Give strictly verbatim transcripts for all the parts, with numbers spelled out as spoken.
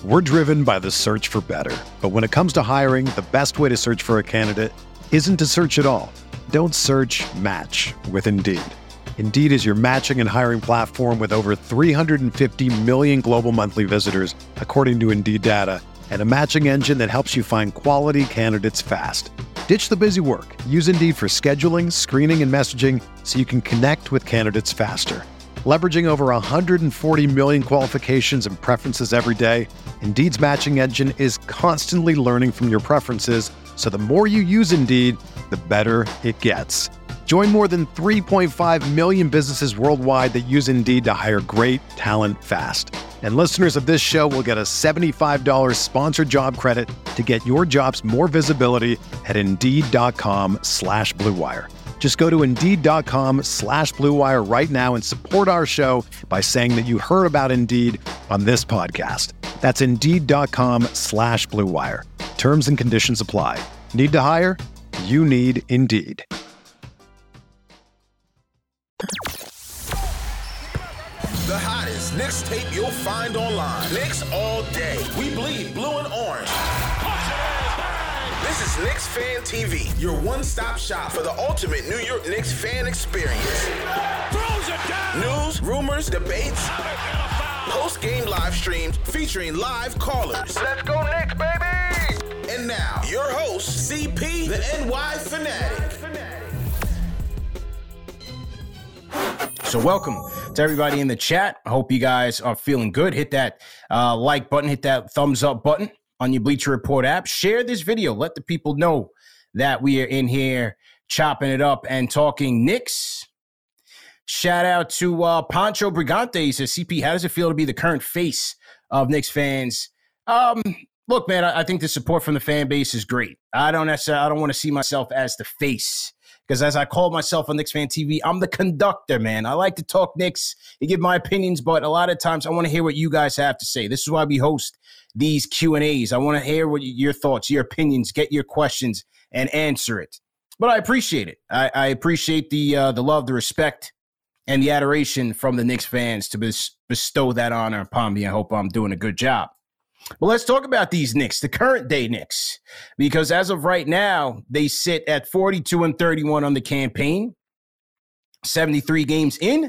We're driven by the search for better. But when it comes to hiring, the best way to search for a candidate isn't to search at all. Don't search, match with Indeed. Indeed is your matching and hiring platform with over three hundred fifty million global monthly visitors, according to Indeed data, and a matching engine that helps you find quality candidates fast. Ditch the busy work. Use Indeed for scheduling, screening, and messaging so you can connect with candidates faster. Leveraging over one hundred forty million qualifications and preferences every day, Indeed's matching engine is constantly learning from your preferences, so the more you use Indeed, the better it gets. Join more than three point five million businesses worldwide that use Indeed to hire great talent fast. And listeners of this show will get a seventy-five dollars sponsored job credit to get your jobs more visibility at Indeed.com slash Blue Wire. Just go to Indeed.com slash Blue Wire right now and support our show by saying that you heard about Indeed on this podcast. That's Indeed.com slash Blue Wire. Terms and conditions apply. Need to hire? You need Indeed. The hottest Knicks tape you'll find online. Knicks all day. We bleed blue and orange. This is Knicks Fan T V, your one-stop shop for the ultimate New York Knicks fan experience. Throws it down. News, rumors, debates, post-game live streams featuring live callers. Let's go Knicks, baby! And now, your host, C P, the N Y Fanatic. So welcome to everybody in the chat. I hope you guys are feeling good. Hit that uh, like button, hit that thumbs up button on your Bleacher Report app. Share this video. Let the people know that we are in here chopping it up and talking Knicks. Shout out to uh, Pancho Brigante. He says, C P, how does it feel to be the current face of Knicks fans? Um, look, man, I, I think the support from the fan base is great. I don't necessarily, I don't want to see myself as the face. Because as I call myself on Knicks Fan T V, I'm the conductor, man. I like to talk Knicks and give my opinions, but a lot of times I want to hear what you guys have to say. This is why we host these Q and A's. I want to hear what your thoughts, your opinions, get your questions, and answer it. But I appreciate it. I, I appreciate the uh, the love, the respect, and the adoration from the Knicks fans to bes- bestow that honor upon me. I hope I'm doing a good job. Well, let's talk about these Knicks, the current day Knicks, because as of right now, they sit at forty-two and thirty-one on the campaign, seventy-three games in,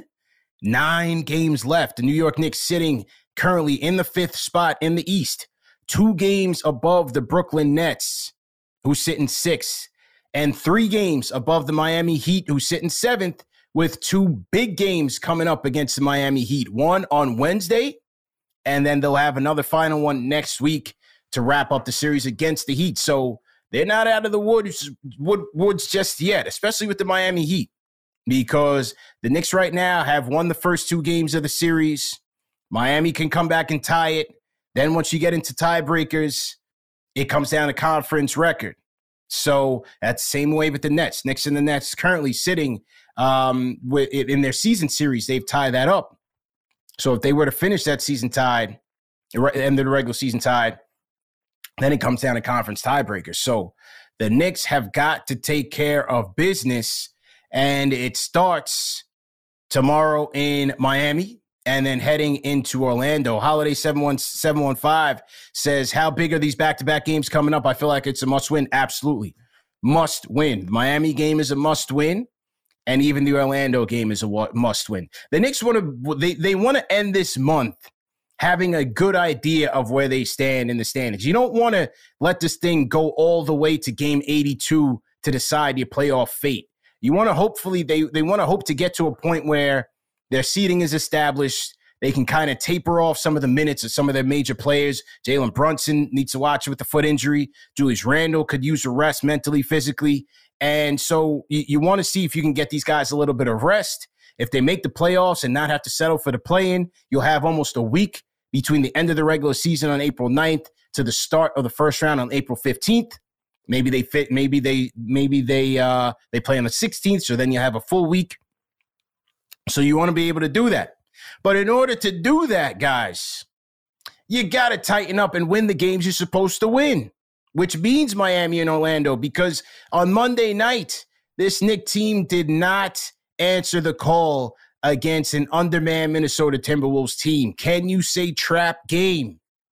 nine games left. The New York Knicks sitting currently in the fifth spot in the East, two games above the Brooklyn Nets, who sit in sixth, and three games above the Miami Heat, who sit in seventh, with two big games coming up against the Miami Heat, one on Wednesday, and then they'll have another final one next week to wrap up the series against the Heat. So they're not out of the woods, wood, woods just yet, especially with the Miami Heat, because the Knicks right now have won the first two games of the series. Miami can come back and tie it. Then once you get into tiebreakers, it comes down to conference record. So that's the same way with the Nets. Knicks and the Nets currently sitting um, with, in their season series. They've tied that up. So if they were to finish that season tied, end of the regular season tied, then it comes down to conference tiebreakers. So the Knicks have got to take care of business, and it starts tomorrow in Miami and then heading into Orlando. Holiday seven one seven one five says, how big are these back-to-back games coming up? I feel like it's a must-win. Absolutely. Must win. The Miami game is a must-win. And even the Orlando game is a must win. The Knicks want to they, they want to end this month having a good idea of where they stand in the standings. You don't want to let this thing go all the way to game eighty-two to decide your playoff fate. You want to hopefully they they want to hope to get to a point where their seeding is established. They can kind of taper off some of the minutes of some of their major players. Jalen Brunson needs to watch it with the foot injury. Julius Randle could use a rest mentally, physically. And so you, you want to see if you can get these guys a little bit of rest. If they make the playoffs and not have to settle for the play-in, you'll have almost a week between the end of the regular season on April ninth to the start of the first round on April fifteenth. Maybe they fit. Maybe they. Maybe they. Uh, they play on the sixteenth. So then you have a full week. So you want to be able to do that. But in order to do that, guys, you got to tighten up and win the games you're supposed to win, which means Miami and Orlando, because on Monday night, this Knicks team did not answer the call against an undermanned Minnesota Timberwolves team. Can you say trap game?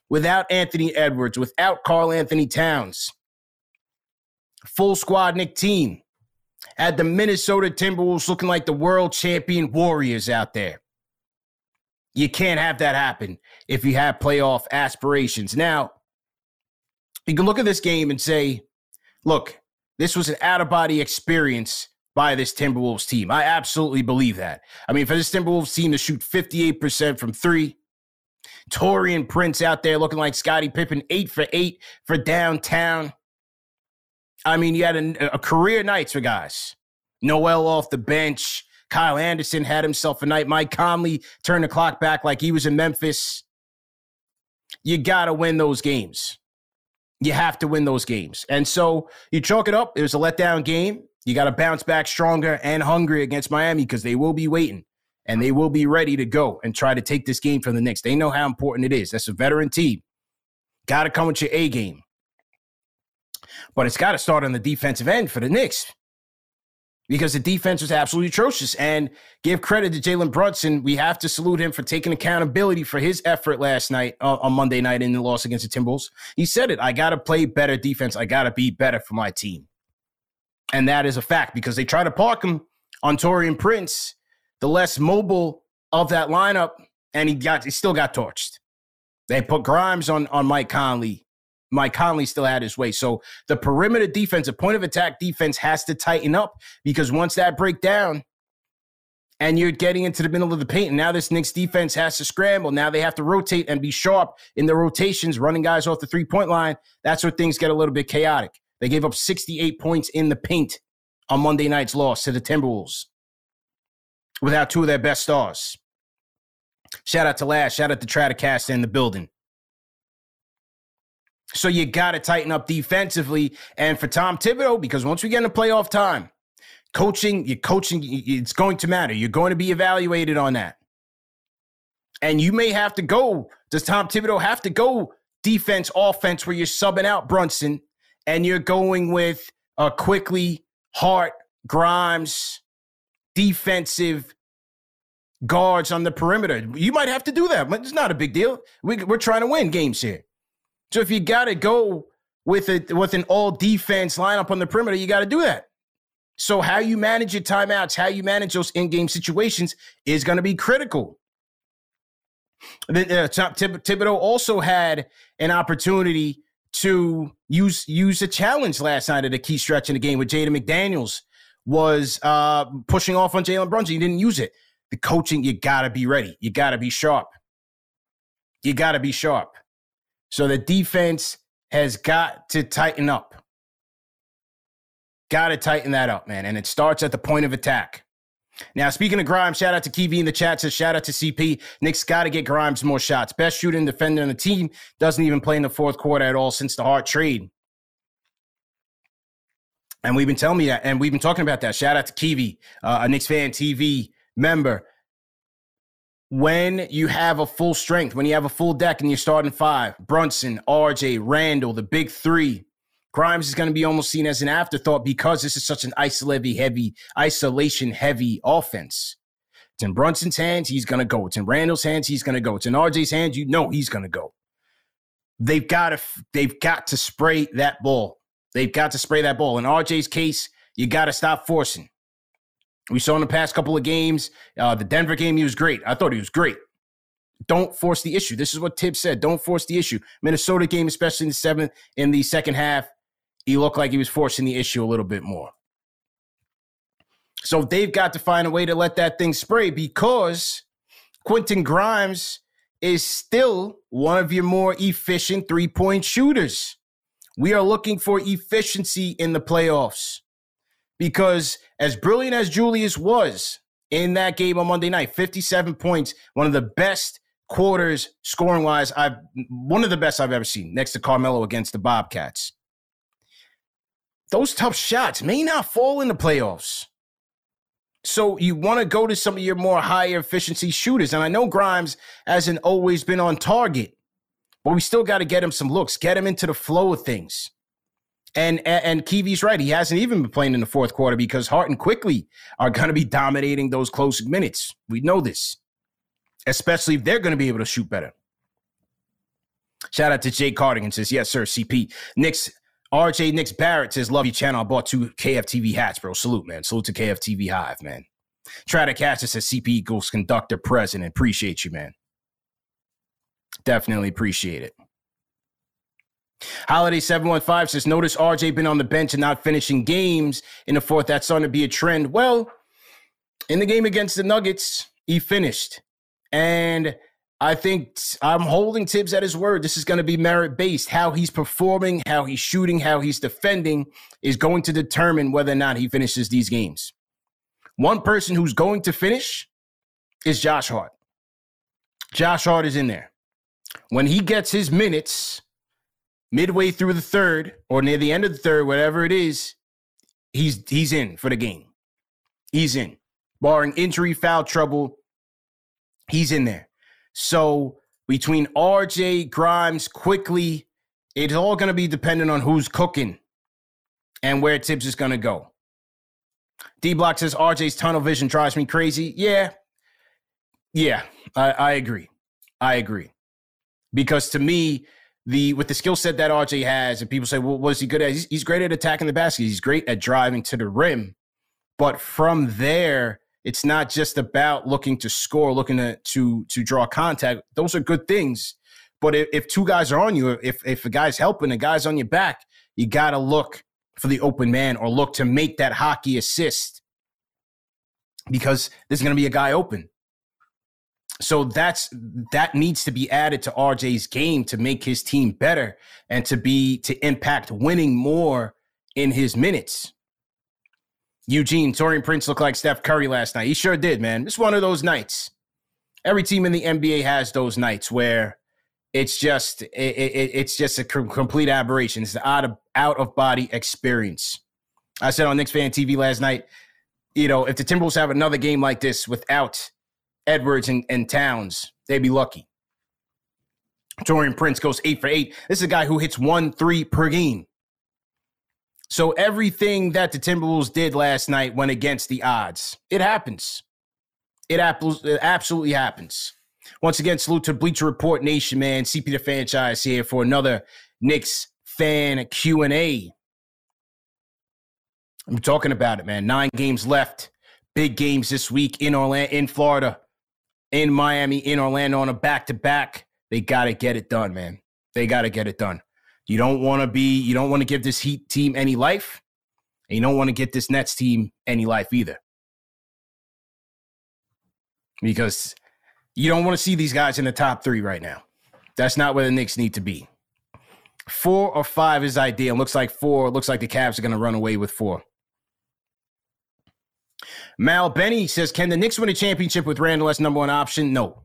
without Anthony Edwards, without Karl-Anthony Towns. Full squad Knick team. Had the Minnesota Timberwolves looking like the world champion Warriors out there. You can't have that happen if you have playoff aspirations. Now, you can look at this game and say, look, this was an out-of-body experience by this Timberwolves team. I absolutely believe that. I mean, for this Timberwolves team to shoot fifty-eight percent from three, Taurean Prince out there looking like Scottie Pippen, eight for eight for downtown. I mean, you had a, a career nights for guys. Noel off the bench. Kyle Anderson had himself a night. Mike Conley turned the clock back like he was in Memphis. You got to win those games. You have to win those games. And so you chalk it up. It was a letdown game. You got to bounce back stronger and hungry against Miami because they will be waiting and they will be ready to go and try to take this game from the Knicks. They know how important it is. That's a veteran team. Got to come with your A game. But it's got to start on the defensive end for the Knicks because the defense was absolutely atrocious. And give credit to Jalen Brunson. We have to salute him for taking accountability for his effort last night uh, on Monday night in the loss against the Timberwolves. He said it. I got to play better defense. I got to be better for my team. And that is a fact because they try to park him on Taurean Prince, the less mobile of that lineup, and he got he still got torched. They put Grimes on, on Mike Conley. Mike Conley still had his way. So the perimeter defense, the point of attack defense has to tighten up because once that break down and you're getting into the middle of the paint, and now this Knicks defense has to scramble. Now they have to rotate and be sharp in the rotations, running guys off the three-point line. That's where things get a little bit chaotic. They gave up sixty-eight points in the paint on Monday night's loss to the Timberwolves without two of their best stars. Shout out to Lash. Shout out to Stratocaster in the building. So you got to tighten up defensively. And for Tom Thibodeau, because once we get into playoff time, coaching, you're coaching, it's going to matter. You're going to be evaluated on that. And you may have to go. Does Tom Thibodeau have to go defense, offense, where you're subbing out Brunson and you're going with uh, Quickly, Hart, Grimes, defensive guards on the perimeter? You might have to do that, but it's not a big deal. We, we're trying to win games here. So if you got to go with a, with an all-defense lineup on the perimeter, you got to do that. So how you manage your timeouts, how you manage those in-game situations is going to be critical. Uh, Thibodeau also had an opportunity to use use a challenge last night at a key stretch in the game where Jaden McDaniels was uh, pushing off on Jalen Brunson. He didn't use it. The coaching, you got to be ready. You got to be sharp. You got to be sharp. So the defense has got to tighten up. Got to tighten that up, man. And it starts at the point of attack. Now, speaking of Grimes, shout out to Kiwi in the chat. Says shout out to C P. Knicks got to get Grimes more shots. Best shooting defender on the team. Doesn't even play in the fourth quarter at all since the Hart trade. And we've been telling me that. And we've been talking about that. Shout out to Kiwi, uh, a Knicks Fan T V member. When you have a full strength, when you have a full deck and you're starting five, Brunson, R J, Randall, the big three, Grimes is going to be almost seen as an afterthought because this is such an isolation-heavy, isolation-heavy offense. It's in Brunson's hands, he's going to go. It's in Randall's hands, he's going to go. It's in R J's hands, you know he's going to go. They've got to, they've got to spray that ball. They've got to spray that ball. In R J's case, you got to stop forcing. We saw in the past couple of games, uh, the Denver game, he was great. I thought he was great. Don't force the issue. This is what Tibbs said. Don't force the issue. Minnesota game, especially in the seventh, in the second half, he looked like he was forcing the issue a little bit more. So they've got to find a way to let that thing spray because Quentin Grimes is still one of your more efficient three-point shooters. We are looking for efficiency in the playoffs. Because as brilliant as Julius was in that game on Monday night, fifty-seven points, one of the best quarters scoring-wise, I've one of the best I've ever seen, next to Carmelo against the Bobcats. Those tough shots may not fall in the playoffs. So you want to go to some of your more higher efficiency shooters. And I know Grimes hasn't always been on target, but we still got to get him some looks, get him into the flow of things. And, and and Kiwi's right. He hasn't even been playing in the fourth quarter because Hart and Quickly are going to be dominating those close minutes. We know this, especially if they're going to be able to shoot better. Shout out to Jay Cardigan says, yes, sir, C P. Knicks, R J Knicks Barrett says, love your channel. I bought two K F T V hats, bro. Salute, man. Salute to K F T V Hive, man. Try to catch us as C P equals conductor president. Appreciate you, man. Definitely appreciate it. Holiday seven one five says, notice R J been on the bench and not finishing games in the fourth. That's starting to be a trend. Well, in the game against the Nuggets, he finished. And I think I'm holding Tibbs at his word. This is going to be merit-based. How he's performing, how he's shooting, how he's defending is going to determine whether or not he finishes these games. One person who's going to finish is Josh Hart. Josh Hart is in there. When he gets his minutes midway through the third or near the end of the third, whatever it is, he's he's in for the game. He's in. Barring injury, foul trouble, he's in there. So between R J, Grimes, Quickly, it's all going to be dependent on who's cooking and where Tibbs is going to go. D-Block says, R J's tunnel vision drives me crazy. Yeah. Yeah, I, I agree. I agree. Because to me, the with the skill set that R J has, and people say, well, what is he good at? He's, he's great at attacking the basket. He's great at driving to the rim. But from there, it's not just about looking to score, looking to to, to draw contact. Those are good things. But if, if two guys are on you, if, if a guy's helping, a guy's on your back, you got to look for the open man or look to make that hockey assist because there's going to be a guy open. So that's that needs to be added to R J's game to make his team better and to be to impact winning more in his minutes. Eugene, Taurean Prince looked like Steph Curry last night. He sure did, man. It's one of those nights. Every team in the N B A has those nights where it's just it, it, it's just a complete aberration. It's an out of out of body experience. I said on Knicks Fan T V last night, you know, if the Timberwolves have another game like this without Edwards and, and Towns, they'd be lucky. Taurean Prince goes eight for eight. This is a guy who hits one three per game. So everything that the Timberwolves did last night went against the odds. It happens. It, ap- it absolutely happens. Once again, salute to Bleacher Report Nation, man. C P the Franchise here for another Knicks fan Q and A. I'm talking about it, man. Nine games left. Big games this week in Orlando, in Florida, in Miami, in Orlando on a back-to-back. They got to get it done, man. They got to get it done. You don't want to be, you don't want to give this Heat team any life, and you don't want to get this Nets team any life either. Because you don't want to see these guys in the top three right now. That's not where the Knicks need to be. Four or five is ideal. Looks like four. Looks like the Cavs are going to run away with four. Mal Benny says, can the Knicks win a championship with Randle as number one option? No.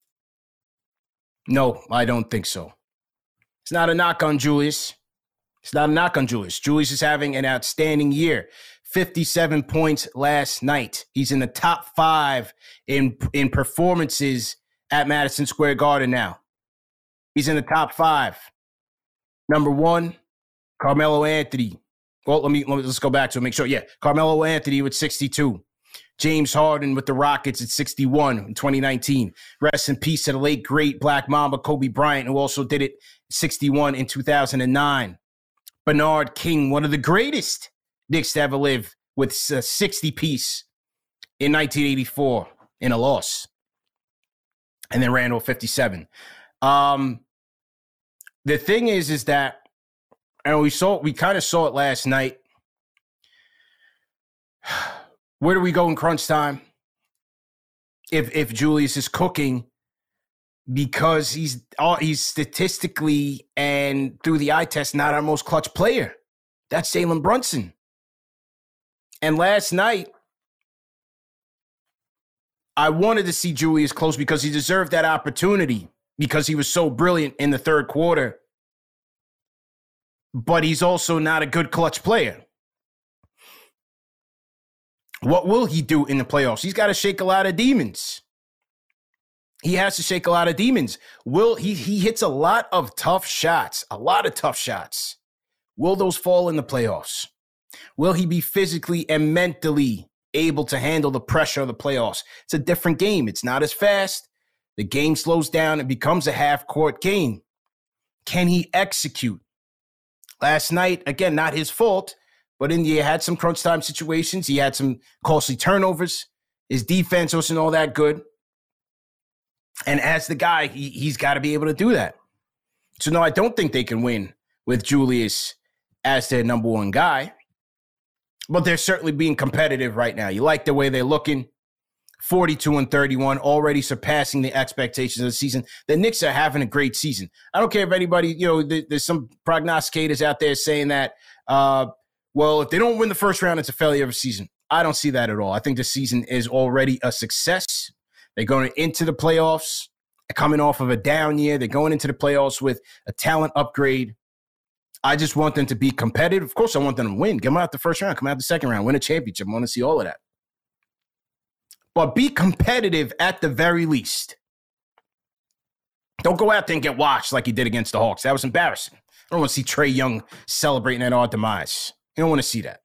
No, I don't think so. It's not a knock on Julius. It's not a knock on Julius. Julius is having an outstanding year. fifty-seven points last night. He's in the top five in, in performances at Madison Square Garden now. He's in the top five. Number one, Carmelo Anthony. Well, let me, let me let's go back to it, make sure. Yeah, Carmelo Anthony with sixty-two. James Harden with the Rockets at sixty-one in twenty nineteen. Rest in peace to the late, great Black Mamba Kobe Bryant, who also did it sixty-one in two thousand nine. Bernard King, one of the greatest Knicks to ever live, with a sixty-piece in nineteen eighty-four in a loss. And then Randle, fifty-seven. Um, the thing is, is that, and we saw, we kind of saw it last night. Where do we go in crunch time? If if Julius is cooking, because he's he's statistically and through the eye test not our most clutch player. That's Jalen Brunson. And last night, I wanted to see Julius close because he deserved that opportunity because he was so brilliant in the third quarter. But he's also not a good clutch player. What will he do in the playoffs? He's got to shake a lot of demons. He has to shake a lot of demons. Will he he hits a lot of tough shots, a lot of tough shots. Will those fall in the playoffs? Will he be physically and mentally able to handle the pressure of the playoffs? It's a different game. It's not as fast. The game slows down. It becomes a half-court game. Can he execute? Last night, again, not his fault, but India had some crunch time situations. He had some costly turnovers. His defense wasn't all that good. And as the guy, he, he's got to be able to do that. So, no, I don't think they can win with Julius as their number one guy. But they're certainly being competitive right now. You like the way they're looking. forty-two and thirty-one, already surpassing the expectations of the season. The Knicks are having a great season. I don't care if anybody, you know, th- there's some prognosticators out there saying that, uh, well, if they don't win the first round, it's a failure of a season. I don't see that at all. I think the season is already a success. They're going into the playoffs, coming off of a down year. They're going into the playoffs with a talent upgrade. I just want them to be competitive. Of course, I want them to win. Get them out the first round, come out the second round, win a championship. I want to see all of that. But be competitive at the very least. Don't go out there and get washed like you did against the Hawks. That was embarrassing. I don't want to see Trae Young celebrating at our demise. You don't want to see that.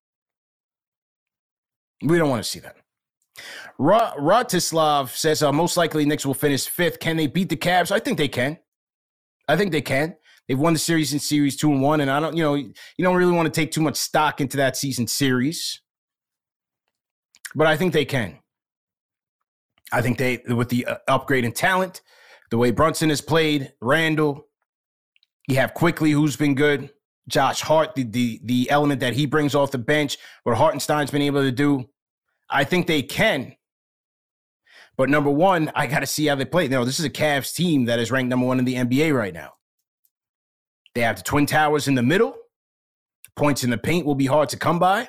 We don't want to see that. Ra- Ratislav says, uh, most likely Knicks will finish fifth. Can they beat the Cavs? I think they can. I think they can. They've won the series in series two and one, and I don't, you know, you don't really want to take too much stock into that season series. But I think they can. I think they, with the uh, upgrade in talent, the way Brunson has played, Randall, you have Quickly, who's been good, Josh Hart, the, the the element that he brings off the bench, what Hartenstein's been able to do. I think they can. But number one, I got to see how they play. No, this is a Cavs team that is ranked number one in the N B A right now. They have the Twin Towers in the middle. Points in the paint will be hard to come by.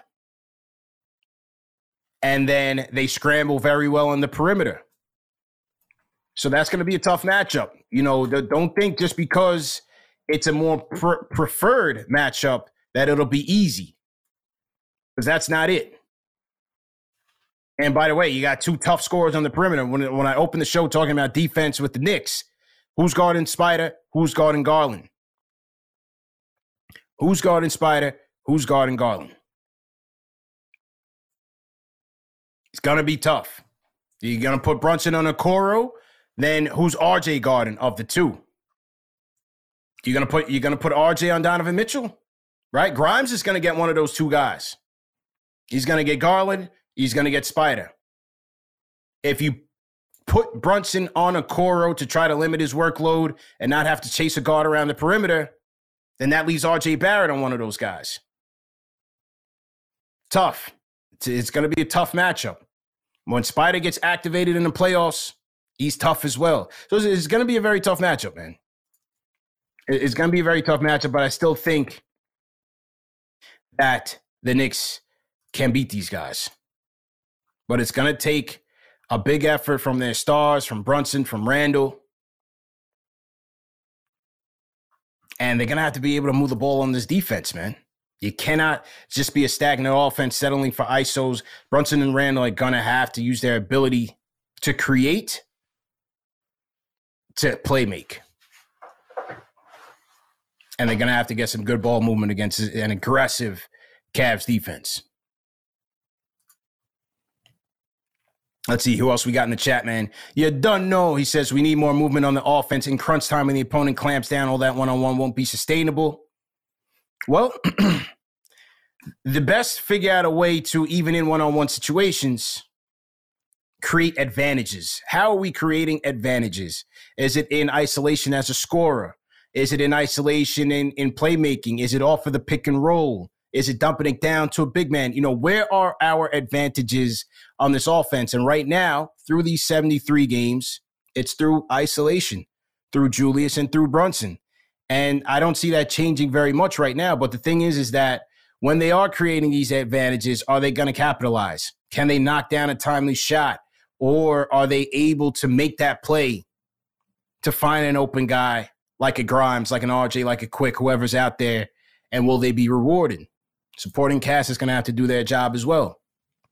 And then they scramble very well on the perimeter. So that's going to be a tough matchup. You know, the, don't think just because it's a more pre- preferred matchup that it'll be easy. Because that's not it. And by the way, you got two tough scorers on the perimeter. When, when I opened the show talking about defense with the Knicks, who's guarding Spider? Who's guarding Garland? Who's guarding Spider? Who's guarding Garland? It's going to be tough. You're going to put Brunson on Okoro, then who's R J guarding of the two? You're going to put you're going to put R J on Donovan Mitchell? Right? Grimes is going to get one of those two guys. He's going to get Garland, he's going to get Spider. If you put Brunson on Okoro to try to limit his workload and not have to chase a guard around the perimeter, then that leaves R J Barrett on one of those guys. Tough. It's going to be a tough matchup. When Spider gets activated in the playoffs, he's tough as well. So it's going to be a very tough matchup, man. It's going to be a very tough matchup, but I still think that the Knicks can beat these guys. But it's going to take a big effort from their stars, from Brunson, from Randall. And they're going to have to be able to move the ball on this defense, man. You cannot just be a stagnant offense settling for I S Os. Brunson and Randall are going to have to use their ability to create, to play make. And they're going to have to get some good ball movement against an aggressive Cavs defense. Let's see who else we got in the chat, man. You don't know. He says we need more movement on the offense in crunch time when the opponent clamps down. All that one-on-one won't be sustainable. Well, the best figure out a way to, even in one-on-one situations, create advantages. How are we creating advantages? Is it in isolation as a scorer? Is it in isolation in, in playmaking? Is it off of the pick and roll? Is it dumping it down to a big man? You know, where are our advantages on this offense? And right now, through these seventy-three games, it's through isolation, through Julius and through Brunson. And I don't see that changing very much right now. But the thing is, is that when they are creating these advantages, are they going to capitalize? Can they knock down a timely shot? Or are they able to make that play to find an open guy like a Grimes, like an R J, like a Quick, whoever's out there? And will they be rewarded? Supporting cast is going to have to do their job as well.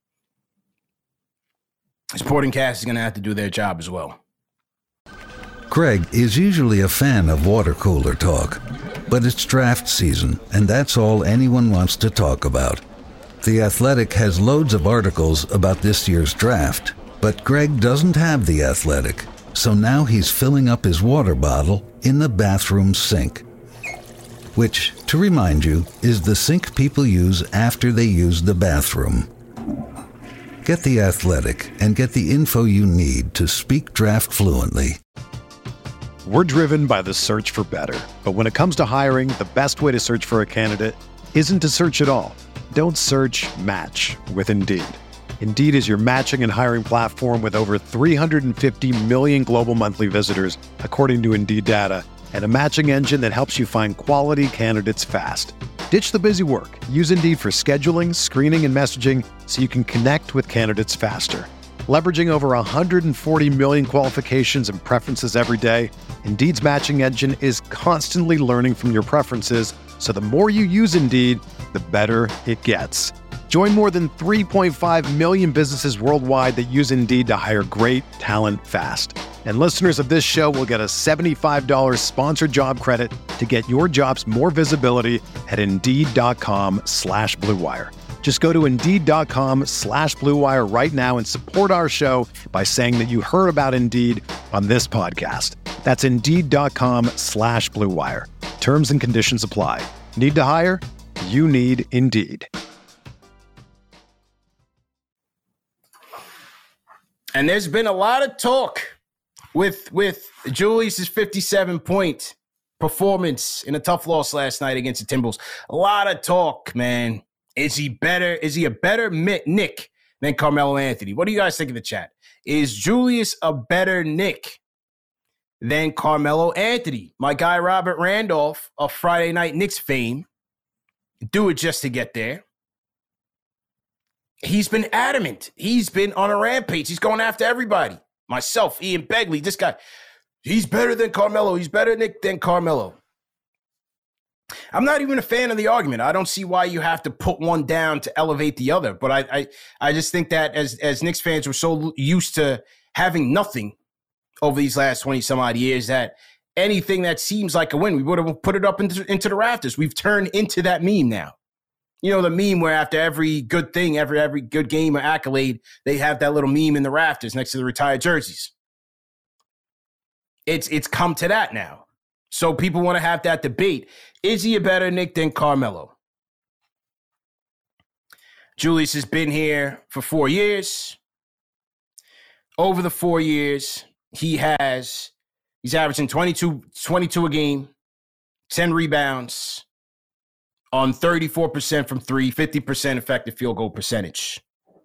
Supporting cast is going to have to do their job as well. Craig is usually a fan of water cooler talk, but it's draft season, and that's all anyone wants to talk about. The Athletic has loads of articles about this year's draft, but Greg doesn't have The Athletic, so now he's filling up his water bottle in the bathroom sink. Which, to remind you, is the sink people use after they use the bathroom. Get The Athletic and get the info you need to speak draft fluently. We're driven by the search for better. But when it comes to hiring, the best way to search for a candidate isn't to search at all. Don't search, match with Indeed. Indeed is your matching and hiring platform with over three hundred fifty million global monthly visitors, according to Indeed data, and a matching engine that helps you find quality candidates fast. Ditch the busy work. Use Indeed for scheduling, screening, and messaging so you can connect with candidates faster. Leveraging over one hundred forty million qualifications and preferences every day, Indeed's matching engine is constantly learning from your preferences, so the more you use Indeed, the better it gets. Join more than three point five million businesses worldwide that use Indeed to hire great talent fast. And listeners of this show will get a seventy-five dollars sponsored job credit to get your jobs more visibility at Indeed.com slash Blue Wire. Just go to Indeed.com slash Blue Wire right now and support our show by saying that you heard about Indeed on this podcast. That's Indeed.com slash Blue Wire. Terms and conditions apply. Need to hire? You need Indeed. And there's been a lot of talk with with Julius's fifty-seven point performance in a tough loss last night against the Timberwolves. A lot of talk, man. Is he better? Is he a better Nick than Carmelo Anthony? What do you guys think of the chat? Is Julius a better Nick than Carmelo Anthony? My guy Robert Randolph of Friday Night Knicks fame, do it just to get there. He's been adamant. He's been on a rampage. He's going after everybody. Myself, Ian Begley, this guy. He's better than Carmelo. He's better Nick than Carmelo. I'm not even a fan of the argument. I don't see why you have to put one down to elevate the other. But I I, I just think that as, as Knicks fans, we're so used to having nothing over these last twenty some odd years that anything that seems like a win, we would have put it up into, into the rafters. We've turned into that meme now. You know, the meme where after every good thing, every every good game or accolade, they have that little meme in the rafters next to the retired jerseys. It's it's come to that now. So people want to have that debate. Is he a better Nick than Carmelo? Julius has been here for four years. Over the four years, he has, he's averaging twenty-two, twenty-two a game, ten rebounds, on thirty-four percent from three, fifty percent effective field goal percentage.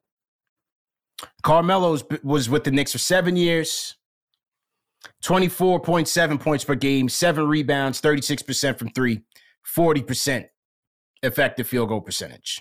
Carmelo was with the Knicks for seven years, twenty-four point seven points per game, seven rebounds, thirty-six percent from three, forty percent effective field goal percentage.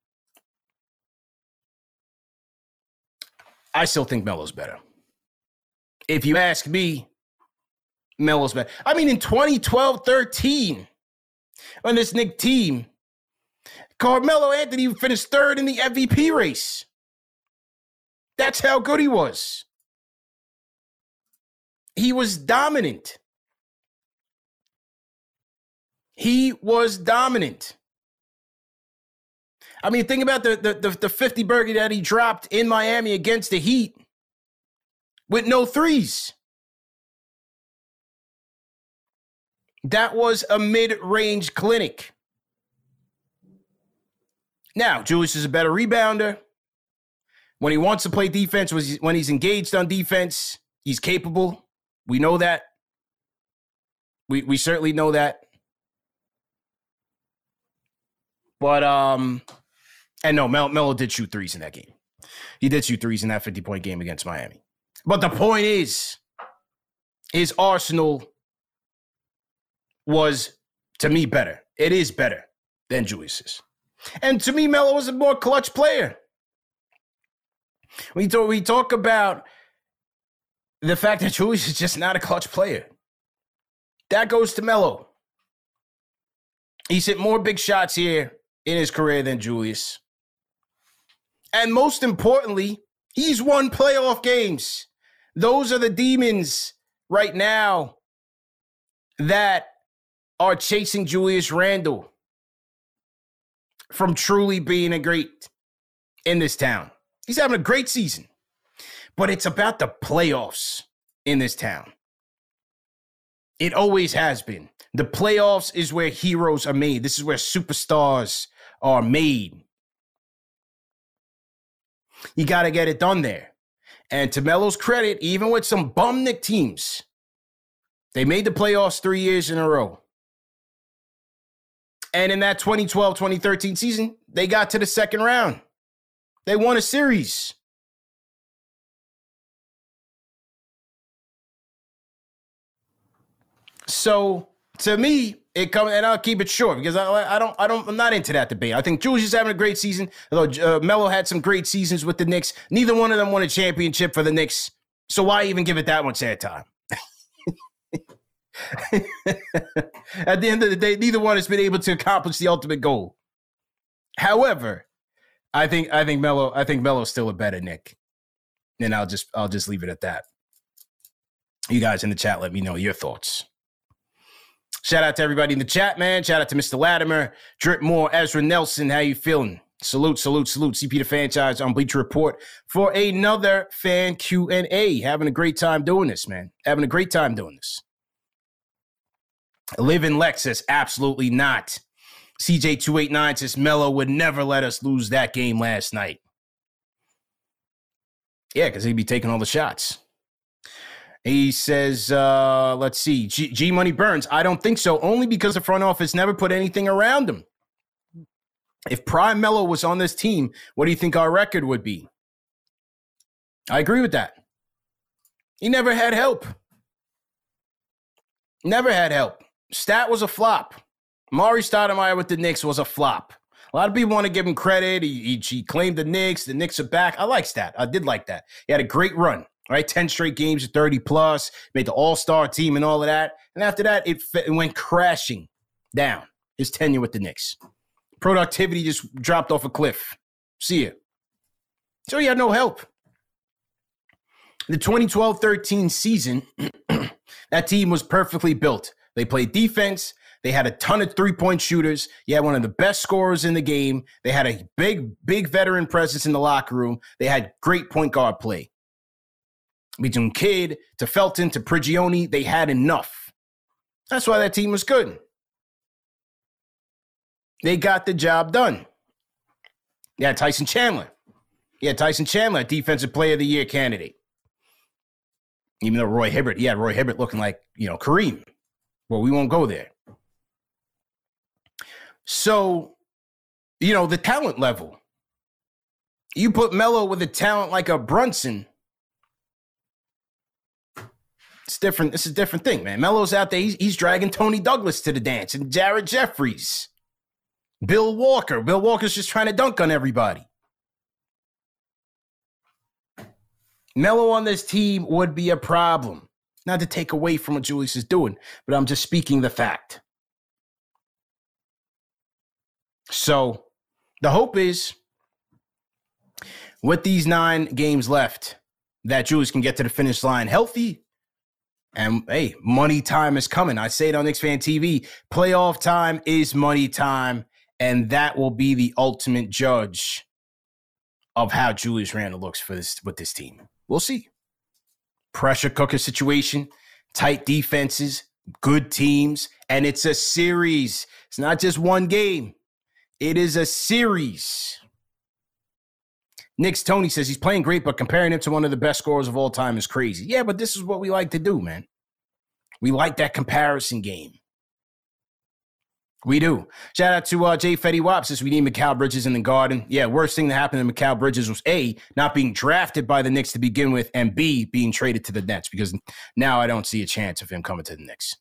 I still think Melo's better. If you ask me, Melo's better. I mean, in twenty twelve thirteen, on this Knicks team, Carmelo Anthony finished third in the M V P race. That's how good he was. He was dominant. He was dominant. I mean, think about the, the, the, the fifty burger that he dropped in Miami against the Heat with no threes. That was a mid-range clinic. Now, Julius is a better rebounder. When he wants to play defense, when he's engaged on defense, he's capable. We know that. We we certainly know that. But, um, and no, Mel, Melo did shoot threes in that game. He did shoot threes in that fifty-point game against Miami. But the point is, his arsenal was, to me, better. It is better than Julius's. And to me, Melo was a more clutch player. We talk, we talk about the fact that Julius is just not a clutch player. That goes to Melo. He's hit more big shots here in his career than Julius. And most importantly, he's won playoff games. Those are the demons right now that are chasing Julius Randle from truly being a great in this town. He's having a great season. But it's about the playoffs. in this town. It always has been. The playoffs is where heroes are made. This is where superstars are made. You got to get it done there. And to Melo's credit, even with some bum Knick teams, they made the playoffs three years in a row. And in that twenty twelve twenty thirteen season, they got to the second round. They won a series. So to me, it comes, and I'll keep it short because I, I don't, I don't, I'm not into that debate. I think Julius is having a great season. Although uh, Melo had some great seasons with the Knicks, neither one of them won a championship for the Knicks. So why even give it that much airtime? At the end of the day, neither one has been able to accomplish the ultimate goal. However, I think, I think Melo, I think Melo's still a better Knick, and I'll just, I'll just leave it at that. You guys in the chat, let me know your thoughts. Shout out to everybody in the chat, man. Shout out to Mister Latimer, Drip Moore, Ezra Nelson. How you feeling? Salute, salute, salute. C P the Franchise on Bleacher Report for another fan Q and A. Having a great time doing this, man. Having a great time doing this. Live in Lex says, absolutely not. C J two eighty-nine says, Melo would never let us lose that game last night. Yeah, because he'd be taking all the shots. He says, uh, let's see, G-, G Money Burns. I don't think so, only because the front office never put anything around him. If Prime Melo was on this team, what do you think our record would be? I agree with that. He never had help. Never had help. Stat was a flop. Mari Stoudemire with the Knicks was a flop. A lot of people want to give him credit. He, he, he claimed the Knicks. The Knicks are back. I like Stat. I did like that. He had a great run. Right, ten straight games of thirty plus, made the all-star team and all of that. And after that, it, it went crashing down, his tenure with the Knicks. Productivity just dropped off a cliff. See ya. So he had no help. The twenty twelve thirteen season, that team was perfectly built. They played defense. They had a ton of three-point shooters. You had one of the best scorers in the game. They had a big, big veteran presence in the locker room. They had great point guard play. Between Kidd to Felton to Prigioni, they had enough. That's why that team was good. They got the job done. You had Tyson Chandler. You had Tyson Chandler, Defensive Player of the Year candidate. Even though Roy Hibbert, he had Roy Hibbert looking like, you know, Kareem. Well, we won't go there. So, you know, the talent level. You put Melo with a talent like a Brunson. It's different. It's a different thing, man. Melo's out there. He's, he's dragging Tony Douglas to the dance and Jared Jeffries. Bill Walker. Bill Walker's just trying to dunk on everybody. Melo on this team would be a problem. Not to take away from what Julius is doing, but I'm just speaking the fact. So the hope is with these nine games left that Julius can get to the finish line healthy. And, hey, money time is coming. I say it on Knicks Fan T V. Playoff time is money time, and that will be the ultimate judge of how Julius Randle looks for this with this team. We'll see. Pressure cooker situation, tight defenses, good teams, and it's a series. It's not just one game. It is a series. Knicks Tony says he's playing great, but comparing him to one of the best scorers of all time is crazy. Yeah, but this is what we like to do, man. We like that comparison game. We do. Shout out to uh, Jay Fetty Wap says we need Mikal Bridges in the Garden. Yeah, worst thing that happened to Mikal Bridges was A, not being drafted by the Knicks to begin with, and B, being traded to the Nets, because now I don't see a chance of him coming to the Knicks.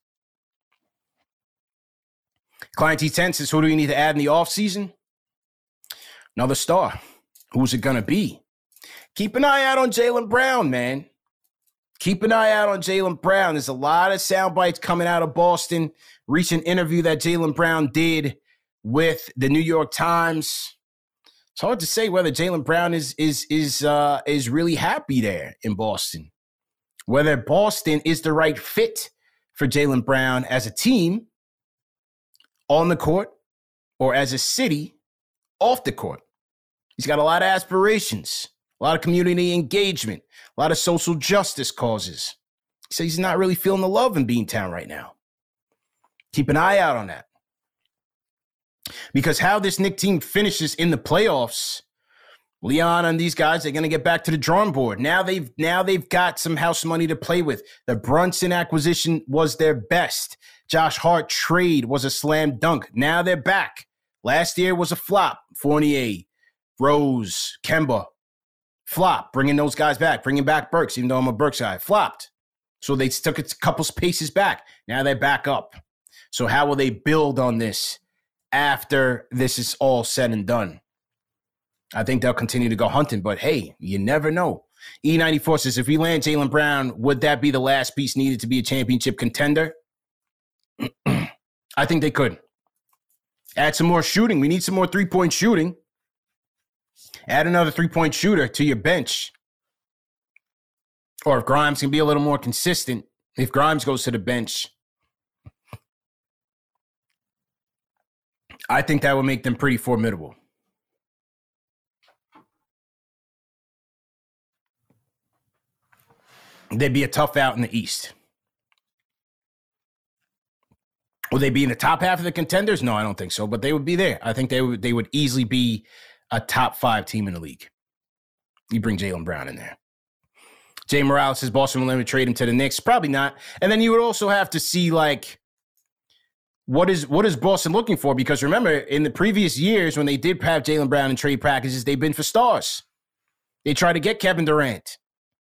Client T ten says, who do we need to add in the offseason? Another star. Who's it going to be? Keep an eye out on Jaylen Brown, man. Keep an eye out on Jaylen Brown. There's a lot of sound bites coming out of Boston. Recent interview that Jaylen Brown did with the New York Times. It's hard to say whether Jaylen Brown is is is uh, is really happy there in Boston. Whether Boston is the right fit for Jaylen Brown as a team on the court or as a city off the court. He's got a lot of aspirations, a lot of community engagement, a lot of social justice causes. He says he's not really feeling the love in Beantown right now. Keep an eye out on that. Because how this Knicks team finishes in the playoffs, Leon and these guys, they're going to get back to the drawing board. Now they've now they've got some house money to play with. The Brunson acquisition was their best. Josh Hart trade was a slam dunk. Now they're back. Last year was a flop. Fournier, Rose, Kemba, flop. Bringing those guys back. Bringing back Burks, even though I'm a Burks guy. Flopped. So they took a couple paces back. Now they're back up. So how will they build on this after this is all said and done? I think they'll continue to go hunting, but hey, you never know. E ninety-four says, if we land Jaylen Brown, would that be the last piece needed to be a championship contender? I think they could. Add some more shooting. We need some more three-point shooting. Add another three-point shooter to your bench. Or if Grimes can be a little more consistent, if Grimes goes to the bench, I think that would make them pretty formidable. They'd be a tough out in the East. Will they be in the top half of the contenders? No, I don't think so, but they would be there. I think they would they would easily be a top five team in the league. You bring Jaylen Brown in there. Jay Morales says Boston will never trade him to the Knicks. Probably not. And then you would also have to see, like, what is what is Boston looking for? Because remember, in the previous years when they did have Jaylen Brown in trade packages, they've been for stars. They tried to get Kevin Durant.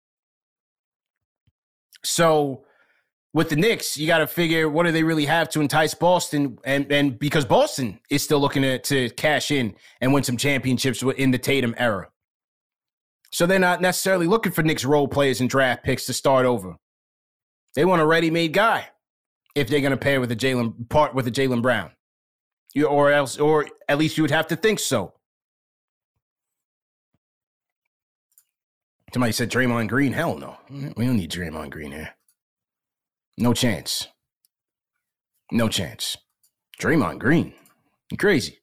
So with the Knicks, you got to figure, what do they really have to entice Boston? And and because Boston is still looking to, to cash in and win some championships in the Tatum era. So they're not necessarily looking for Knicks role players and draft picks to start over. They want a ready-made guy if they're going to pair with a Jaylen part with a Jaylen Brown. You, or else, or at least you would have to think so. Somebody said Draymond Green. Hell no. We don't need Draymond Green here. No chance. No chance. Draymond Green. You're crazy.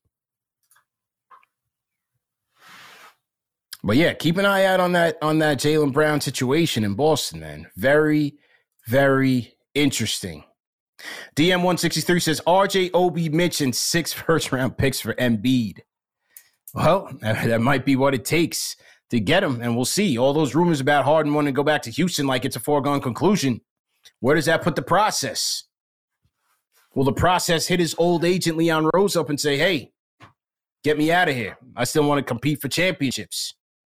But yeah, keep an eye out on that on that Jaylen Brown situation in Boston, man. Very, very interesting. D M one sixty-three says, R J, Obi, Mitch, and six first-round picks for Embiid. Well, that might be what it takes to get him, and we'll see. All those rumors about Harden wanting to go back to Houston like it's a foregone conclusion. Where does that put the process? Will the process hit his old agent, Leon Rose, up and say, hey, get me out of here. I still want to compete for championships.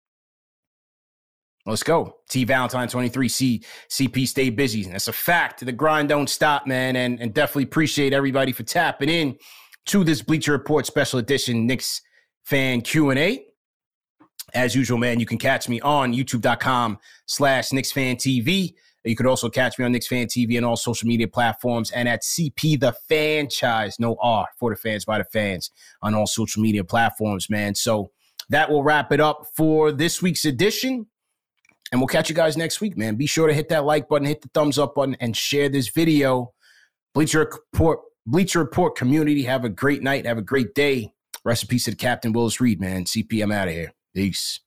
Let's go. T Valentine twenty-three, C, CP stay busy. That's a fact. The grind don't stop, man, and, and definitely appreciate everybody for tapping in to this Bleacher Report special edition Knicks fan Q and A. As usual, man, you can catch me on youtube.com slash Knicks Fan TV. You could also catch me on Knicks Fan T V and all social media platforms and at C P The Franchise, no R, for the fans, by the fans, on all social media platforms, man. So that will wrap it up for this week's edition. And we'll catch you guys next week, man. Be sure to hit that like button, hit the thumbs up button, and share this video. Bleacher Report, Bleacher Report community, have a great night. Have a great day. Rest in peace to the Captain Willis Reed, man. C P, I'm out of here. Peace.